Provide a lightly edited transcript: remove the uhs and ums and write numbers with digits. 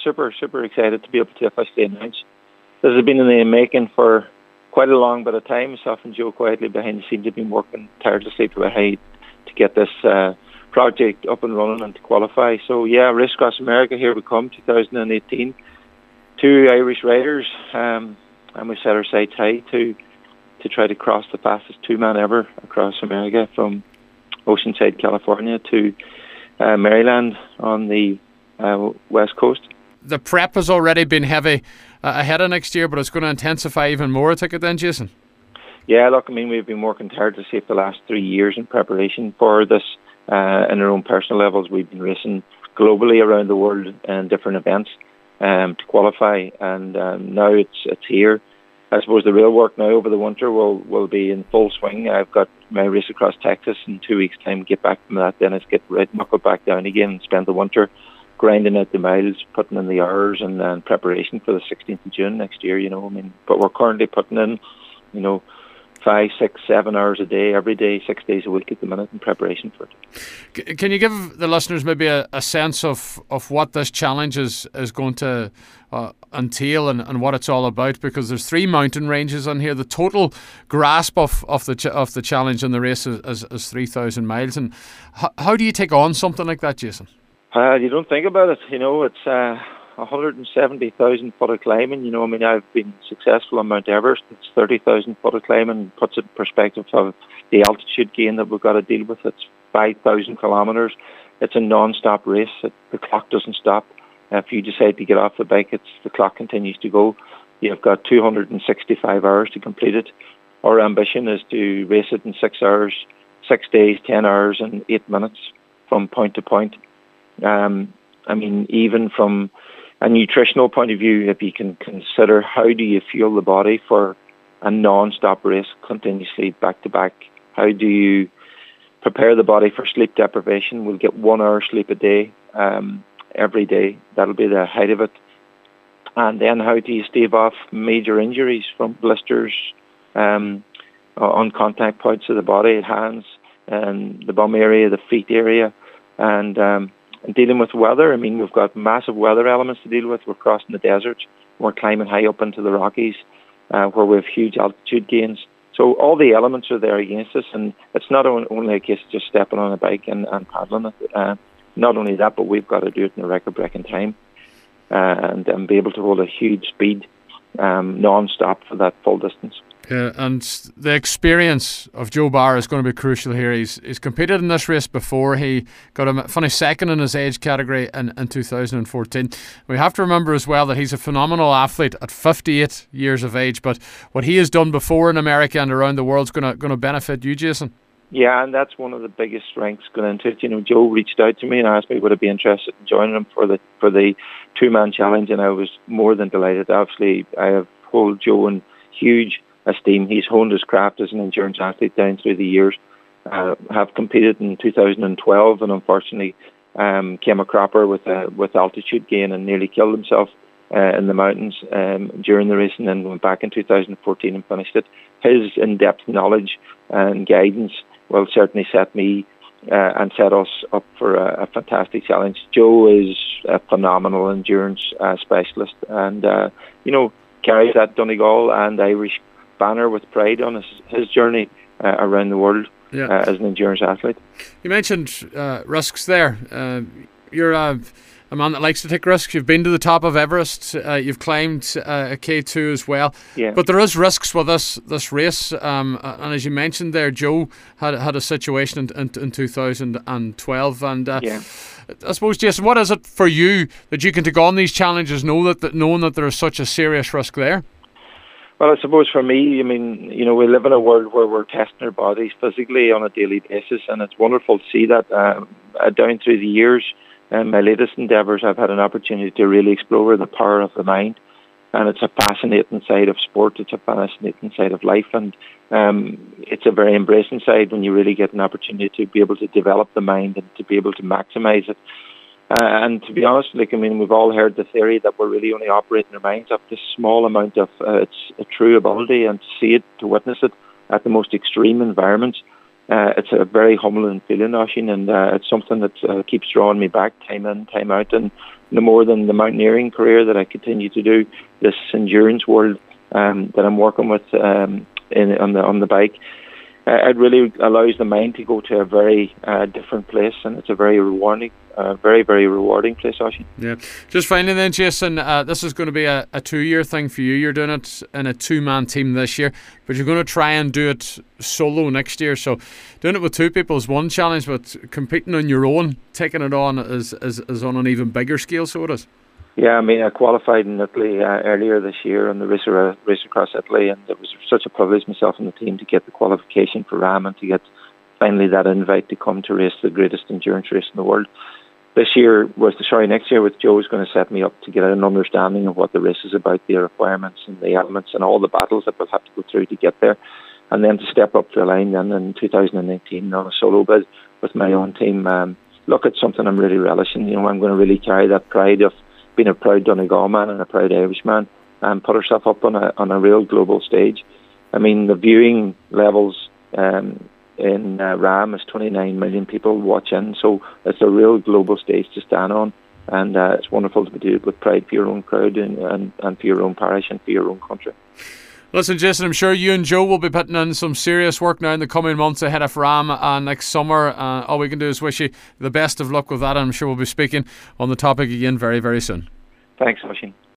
super excited to be able to officially announce. This has been in the making for quite a long bit of time. Myself and Joe quietly behind the scenes have been working tirelessly to get this project up and running and to qualify. So yeah, Race Across America, here we come, 2018. 2 Irish riders, and we set our sights high to try to cross the fastest 2-man ever across America from Oceanside, California to Maryland on the west coast. The prep has already been heavy ahead of next year, but it's going to intensify even more, I take it then, Jason? Yeah, look, I mean, we've been working hard to save the last 3 years in preparation for this. In our own personal levels, we've been racing globally around the world in different events to qualify, and now it's here. I suppose the real work now over the winter will be in full swing. I've got my race across Texas in 2 weeks' time. Get back from that, then it's get right knuckled back down again and spend the winter grinding out the miles, putting in the hours, and preparation for the 16th of June next year. But we're currently putting in, 5, 6, 7 hours a day, every day, 6 days a week at the minute in preparation for it. Can you give the listeners maybe a sense of what this challenge is going to entail and what it's all about? Because there's 3 mountain ranges on here. The total grasp of the challenge and the race is 3,000 miles. And how do you take on something like that, Jason? You don't think about it. It's 170,000 foot of climbing. I've been successful on Mount Everest. It's 30,000 foot of climbing. Puts it in perspective of the altitude gain that we've got to deal with. It's 5,000 kilometres. It's a non-stop race. The clock doesn't stop. If you decide to get off the bike, the clock continues to go. You've got 265 hours to complete it. Our ambition is to race it in 6 hours, 6 days, 10 hours and 8 minutes from point to point. Even from a nutritional point of view, if you can consider how do you fuel the body for a non-stop race continuously back to back, how do you prepare the body for sleep deprivation? We'll get 1 hour sleep a day every day. That'll be the height of it. And then how do you stave off major injuries from blisters on contact points of the body, hands, and the bum area, the feet area, and dealing with weather. We've got massive weather elements to deal with. We're crossing the deserts. We're climbing high up into the Rockies, where we have huge altitude gains. So all the elements are there against us, and it's not only a case of just stepping on a bike and paddling it. Not only that, but we've got to do it in a record-breaking time and be able to hold a huge speed non-stop for that full distance. Yeah, and the experience of Joe Barr is going to be crucial here. He's competed in this race before. He got a finished second in his age category in 2014. We have to remember as well that he's a phenomenal athlete at 58 years of age, but what he has done before in America and around the world is going to benefit you, Jason. Yeah, and that's one of the biggest strengths going into it. Joe reached out to me and asked me would I be interested in joining him for the 2-man challenge, and I was more than delighted. Obviously, I have hold Joe in huge esteem. He's honed his craft as an endurance athlete down through the years. Have competed in 2012 and unfortunately came a cropper with altitude gain and nearly killed himself in the mountains during the race, and then went back in 2014 and finished it. His in-depth knowledge and guidance will certainly set me and set us up for a fantastic challenge. Joe is a phenomenal endurance specialist, and carries that Donegal and Irish banner with pride on his journey around the world as an endurance athlete. You mentioned risks there. You're a man that likes to take risks. You've been to the top of Everest. You've climbed a K2 as well. Yeah. But there is risks with this race. And as you mentioned there, Joe had a situation in 2012. And I suppose, Jason, what is it for you that you can take on these challenges, knowing that there is such a serious risk there? Well, I suppose for me, we live in a world where we're testing our bodies physically on a daily basis, and it's wonderful to see that down through the years. My latest endeavours, I've had an opportunity to really explore the power of the mind, and it's a fascinating side of sport. It's a fascinating side of life, and it's a very embracing side when you really get an opportunity to be able to develop the mind and to be able to maximise it. And to be honest, we've all heard the theory that we're really only operating our minds up this small amount of its true ability, and to see it, to witness it at the most extreme environments, it's a very humbling feeling, Oisín, and it's something that keeps drawing me back time in, time out. And no more than the mountaineering career that I continue to do, this endurance world that I'm working with on the bike, it really allows the mind to go to a very different place, and it's a very rewarding, very rewarding place, Oisín. Yeah. Just finally then, Jason, this is going to be a 2-year thing for you. You're doing it in a 2-man team this year, but you're going to try and do it solo next year. So doing it with 2 people is one challenge, but competing on your own, taking it on is on an even bigger scale, so it is. Yeah, I mean, I qualified in Italy earlier this year on the Race Across Italy, and it was such a privilege, myself and the team, to get the qualification for RAM and to get finally that invite to come to race the greatest endurance race in the world. Next year with Joe is going to set me up to get an understanding of what the race is about, the requirements and the elements and all the battles that we'll have to go through to get there, and then to step up the line then in 2019 on a solo bid with my own team. Look, it's something I'm really relishing. You know, I'm going to really carry that pride of being a proud Donegal man and a proud Irishman, and put herself up on a real global stage. I mean, the viewing levels in RAM is 29 million people watching, so it's a real global stage to stand on, and it's wonderful to be doing it with pride for your own crowd and for your own parish and for your own country. Listen, Jason, I'm sure you and Joe will be putting in some serious work now in the coming months ahead of RAM next summer. All we can do is wish you the best of luck with that, and I'm sure we'll be speaking on the topic again very, very soon. Thanks, Oisín.